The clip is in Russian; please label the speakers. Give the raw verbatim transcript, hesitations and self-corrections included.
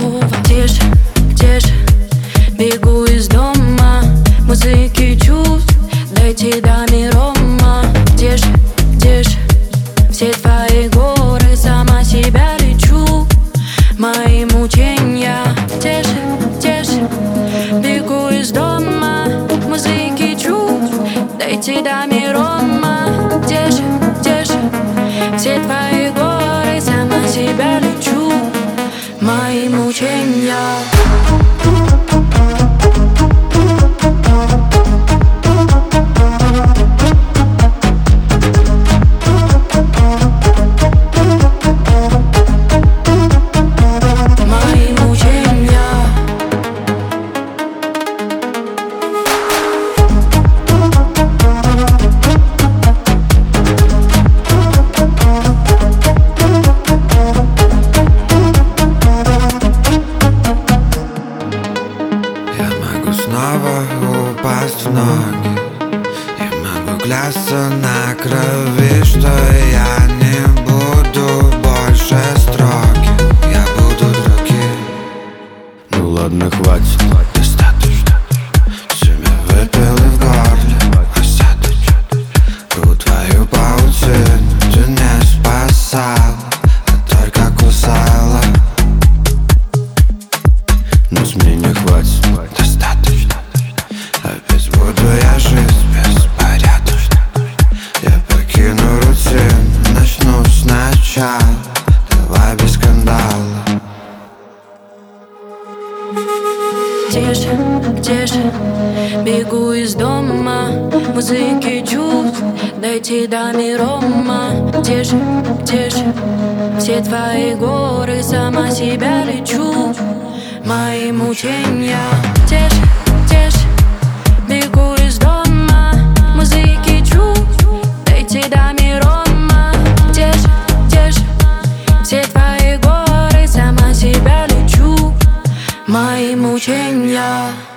Speaker 1: плохого. Тише, тише, бегу из дома, музыки чувств, дойти до мирома. Тише, тише, все твои горы, сама себя лечу, мои мучения. Тише, тише, бегу из дома, музыки чувств, дойти до мирома. Тише, тише, все твои горы, сама себя лечу, мои мучения.
Speaker 2: Снова упасть в ноги, и могу клясться на крови, что я не буду больше строгим. Я буду другим. Ну ладно, хватит, достаточно. Себя выпил и в горле осадочек. У твою паутину ты не спасала, а только кусала. Но с меня не хватит. Опять буду я жить беспорядочно. Я покину рутину, начну сначала. Давай без скандала.
Speaker 1: Тише, тише, бегу из дома, музыки чувств, дойти до мирома. Тише, тише, все твои горы, сама себя лечу, мои мучения. Тише, тише, бегу из дома, музыки чувств, дойти до мирома. Тише, тише, все твои горы, сама себя лечу, мои мучения.